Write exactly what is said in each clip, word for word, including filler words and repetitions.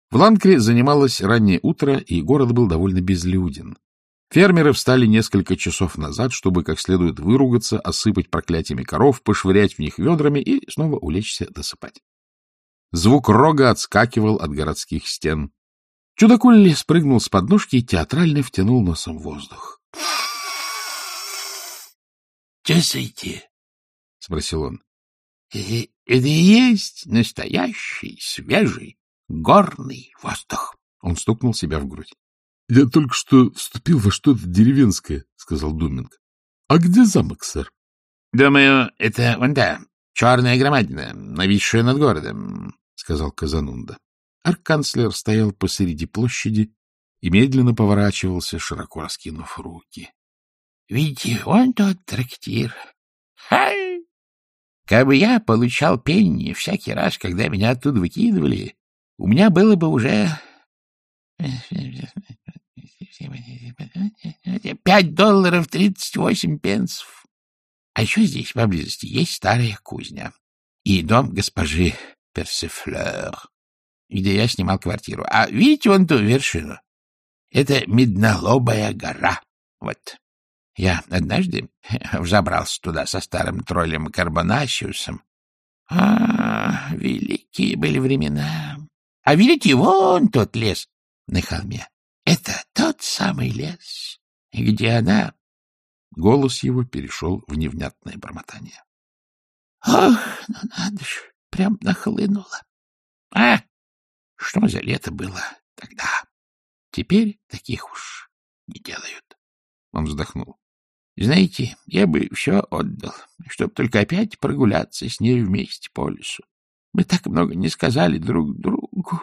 В Ланкре занималось раннее утро, и город был довольно безлюден. Фермеры встали несколько часов назад, чтобы как следует выругаться, осыпать проклятиями коров, пошвырять в них ведрами и снова улечься досыпать. Звук рога отскакивал от городских стен. Чудакулли спрыгнул с подножки и театрально втянул носом воздух. — Чувствуете? — спросил он. — Это и есть настоящий, свежий, горный воздух. Он стукнул себя в грудь. — Я только что вступил во что-то деревенское, — сказал Думинг. — А где замок, сэр? — Думаю, это вон та, черная громадина, нависшая над городом, — сказал Казанунда. Арканцлер стоял посреди площади и медленно поворачивался, широко раскинув руки. — Видите, вон тот трактир. Хай! Кабы я получал пенни всякий раз, когда меня оттуда выкидывали, у меня было бы уже пять долларов тридцать восемь пенсов. А еще здесь поблизости есть старая кузня и дом госпожи Персефлер, где я снимал квартиру. А видите вон ту вершину? Это Меднолобая гора. Вот. Я однажды взобрался туда со старым троллем Карбонасиусом. А, великие были времена. А видите, вон тот лес на холме. Это тот самый лес, где она... Голос его перешел в невнятное бормотание. Ох, ну надо ж, прям нахлынуло. А, что за лето было тогда? Теперь таких уж не делают. Он вздохнул. Знаете, я бы все отдал, чтобы только опять прогуляться с ней вместе по лесу. Мы так много не сказали друг другу.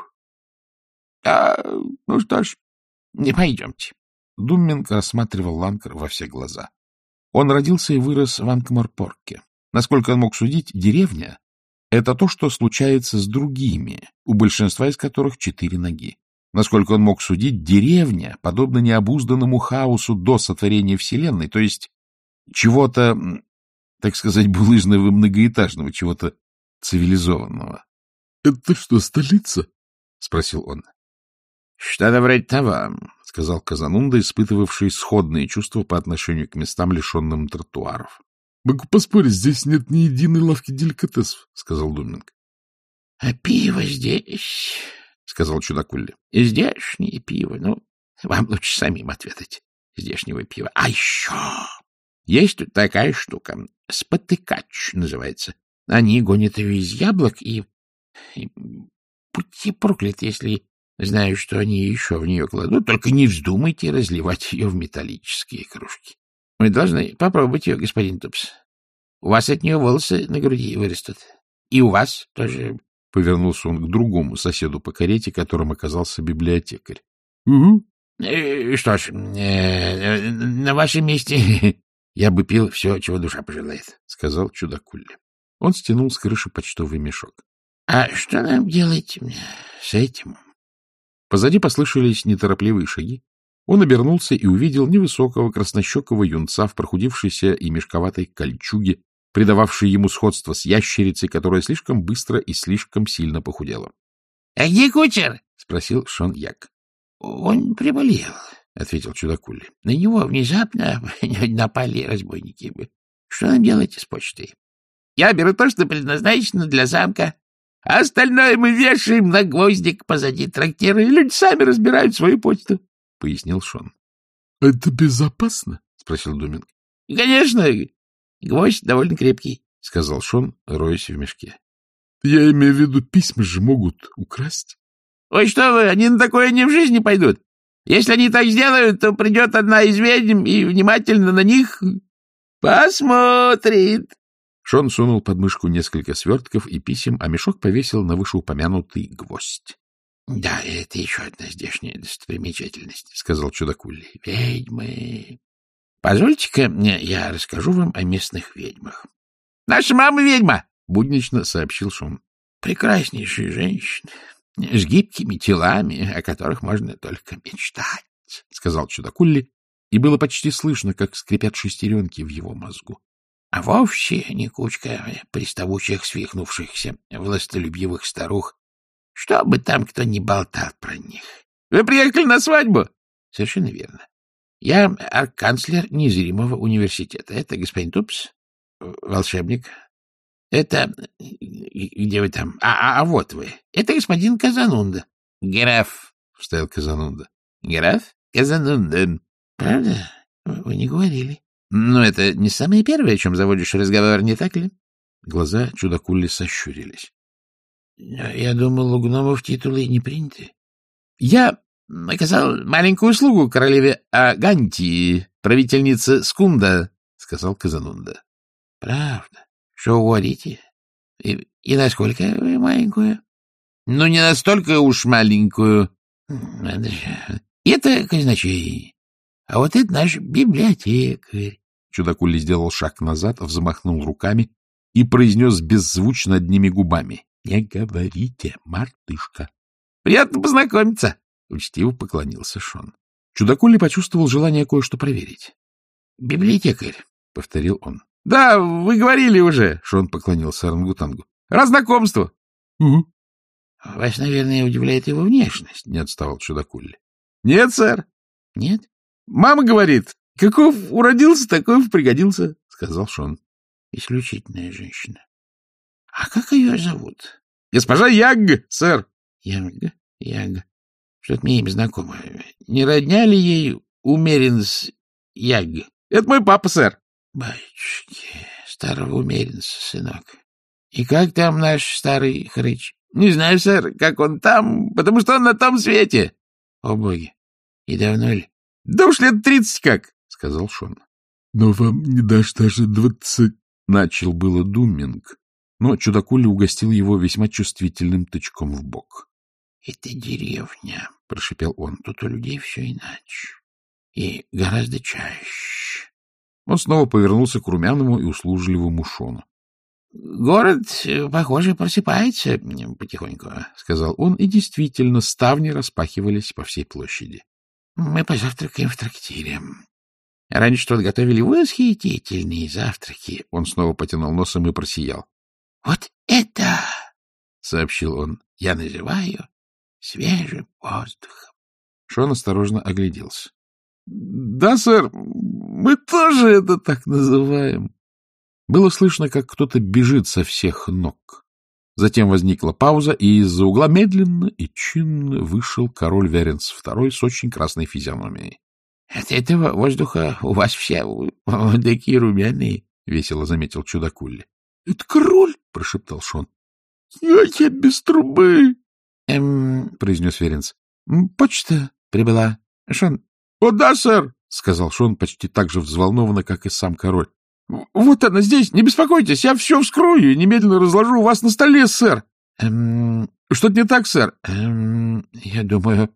А, ну что ж, не пойдемте. Думминг рассматривал Ланкар во все глаза. Он родился и вырос в Анкморпорке. Насколько он мог судить, деревня — это то, что случается с другими, у большинства из которых четыре ноги. Насколько он мог судить, деревня подобна необузданному хаосу до сотворения Вселенной, то есть чего-то, так сказать, булыжного и многоэтажного, чего-то цивилизованного. — Это что, столица? — спросил он. — Что-то вроде того, — сказал Казанунда, испытывавший сходные чувства по отношению к местам, лишенным тротуаров. — Могу поспорить, здесь нет ни единой лавки деликатесов, — сказал Думинг. — А пиво здесь, — сказал Чудакулли. — Здешнее пиво. Ну, вам лучше самим ответить. Здешнего пива. А еще есть тут такая штука. Спотыкач называется. Они гонят ее из яблок и... и... Будьте прокляты, если знаю, что они еще в нее кладут. Только не вздумайте разливать ее в металлические кружки. Вы должны попробовать ее, господин Тупс. У вас от нее волосы на груди вырастут. И у вас тоже... — повернулся он к другому соседу по карете, которым оказался библиотекарь. — Угу. Э, что ж, э, на вашем месте я бы пил все, чего душа пожелает, — сказал Чудакулли. Он стянул с крыши почтовый мешок. — А что нам делать с этим? Позади послышались неторопливые шаги. Он обернулся и увидел невысокого краснощекого юнца в прохудившейся и мешковатой кольчуге, придававшей ему сходство с ящерицей, которая слишком быстро и слишком сильно похудела. — А где кучер? — спросил Шон Як. — Он приболел, — ответил Чудакулли. — На него внезапно напали разбойники. Что нам делать с почтой? — Я беру то, что предназначено для замка, а остальное мы вешаем на гвоздик позади трактира, и люди сами разбирают свою почту, — пояснил Шон. — Это безопасно? — спросил Думинг. — Конечно, гвоздь довольно крепкий, — сказал Шон, роясь в мешке. — Я имею в виду, письма же могут украсть. — Ой, что вы, они на такое не в жизни пойдут. Если они так сделают, то придет одна из ведьм и внимательно на них посмотрит. Шон сунул под мышку несколько свертков и писем, а мешок повесил на вышеупомянутый гвоздь. — Да, это еще одна здешняя достопримечательность, — сказал Чудакулли. — Ведьмы. Позвольте-ка я расскажу вам о местных ведьмах. — Наша мама ведьма, — буднично сообщил Шон. — Прекраснейшие женщины, с гибкими телами, о которых можно только мечтать, — сказал Чудакулли, и было почти слышно, как скрипят шестеренки в его мозгу. А вовсе не кучка приставучих, свихнувшихся, властолюбивых старух, Что бы там кто ни болтал про них. Вы приехали на свадьбу? Совершенно верно. Я арканцлер незримого университета. Это господин Тупс, волшебник. Это... Где вы там? А, а, а вот вы. Это господин Казанунда. Граф, — вставил Казанунда. Граф Казанунда. Правда? Вы не говорили. Но это не самое первое, о чем заводишь разговор, не так ли? Глаза чудакули сощурились. Я думал, у гномов титулы не приняты. Я оказал маленькую услугу королеве Агантии, правительнице Скунда, — сказал Казанунда. — Правда? Что говорите? И, и насколько вы маленькую? — Ну, не настолько уж маленькую. — Это казначей. А вот это наш библиотекарь. Чудакули сделал шаг назад, взмахнул руками и произнес беззвучно одними губами. — Не говорите, мартышка. — Приятно познакомиться. — учтиво поклонился Шон. Чудакули почувствовал желание кое-что проверить. — Библиотекарь, — повторил он. — Да, вы говорили уже, — Шон поклонился орангутангу. — Раз знакомство. — Угу. — Вас, наверное, удивляет его внешность, — не отставал Чудакули. — Нет, сэр. — Нет? — Мама говорит, каков уродился, таков пригодился, — сказал Шон. — Исключительная женщина. — А как ее зовут? — Госпожа Ягг, сэр. — Ягг, Ягг. Что-то мне имя знакомое. Не родня ли ей Умеренс Ягг? — Это мой папа, сэр. — Батюшки, старого Умеренса, сынок. И как там наш старый хрыч? — Не знаю, сэр, как он там, потому что он на том свете. — О, боги! И давно ли? — Да уж лет тридцать как, — сказал Шон. — Но вам не дашь даже двадцать... — начал было Думинг, но Чудакули угостил его весьма чувствительным тычком в бок. — Это деревня, — прошипел он. — Тут у людей все иначе. И гораздо чаще. Он снова повернулся к румяному и услужливому Шону. — Город, похоже, просыпается потихоньку, — сказал он, и действительно ставни распахивались по всей площади. — Мы позавтракаем в трактире. Раньше тут готовили восхитительные завтраки. Он снова потянул носом и просиял. — Вот это, — сообщил он, — я называю свежим воздухом. Шон осторожно огляделся. — Да, сэр, мы тоже это так называем. Было слышно, как кто-то бежит со всех ног. Затем возникла пауза, и из-за угла медленно и чинно вышел король Веренс второй с очень красной физиономией. — От этого воздуха у вас все вот такие румяные, — весело заметил Чудакули. — Это король, — прошептал Шон. — Я, я без трубы. — Эм, — произнес Веренс. — Почта прибыла. Шон. — О, да, сэр, — сказал Шон почти так же взволнованно, как и сам король. — Вот она здесь, не беспокойтесь, я все вскрою и немедленно разложу у вас на столе, сэр. Эм, — Что-то не так, сэр? Эм, — Я думаю...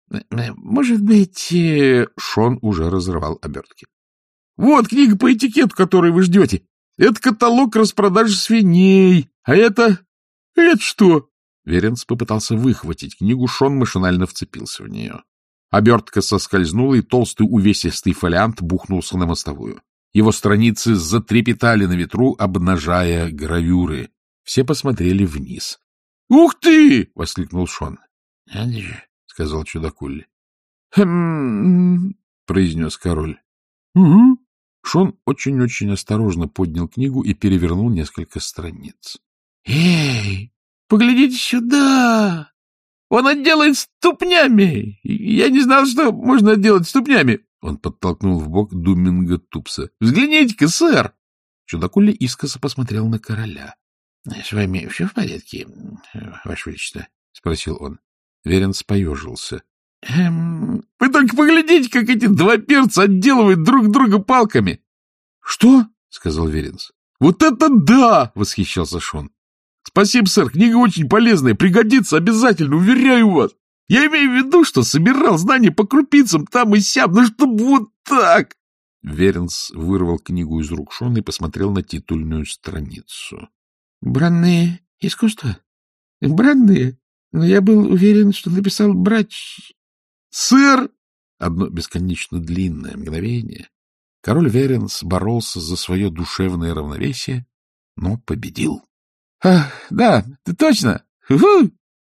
Может быть... Шон уже разрывал обертки. — Вот книга по этикету, которую вы ждете. Это каталог распродажи свиней. А это... Это что? Веренс попытался выхватить книгу, Шон машинально вцепился в нее. Обертка соскользнула, и толстый увесистый фолиант бухнулся на мостовую. Его страницы затрепетали на ветру, обнажая гравюры. Все посмотрели вниз. — Ух ты! — воскликнул Шон. — Надо же! — сказал Чудакули. — Хм... — произнес король. — Угу. Шон очень-очень осторожно поднял книгу и перевернул несколько страниц. — Эй, поглядите сюда! Он отделает ступнями! Я не знал, что можно отделать ступнями! Он подтолкнул в бок Думинга Тупса. — Взгляните-ка, сэр! Чудакули искоса посмотрел на короля. — С вами все в порядке, ваше величество? — спросил он. Веренс поежился. — Эм... — Вы только поглядите, как эти два перца отделывают друг друга палками! — Что? — сказал Веренс. — Вот это да! — восхищался Шон. — Спасибо, сэр, книга очень полезная, пригодится обязательно, уверяю вас. Я имею в виду, что собирал знания по крупицам там и сям, ну чтобы вот так! Веренс вырвал книгу из рук Шона и посмотрел на титульную страницу. — Бранные искусства? Бранные? Но я был уверен, что написал брач... — Сэр! Одно бесконечно длинное мгновение. Король Веренс боролся за свое душевное равновесие, но победил. — Ах, да, точно! Фу!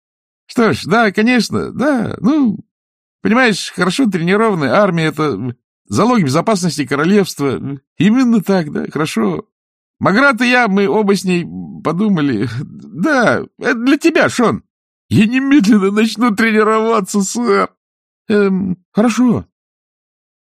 Что ж, да, конечно, да, ну, понимаешь, хорошо тренированная армия — это залог безопасности королевства. Именно так, да, хорошо. Маград и я, мы оба с ней подумали. Да, это для тебя, Шон. Я немедленно начну тренироваться, сэр. Эм, хорошо.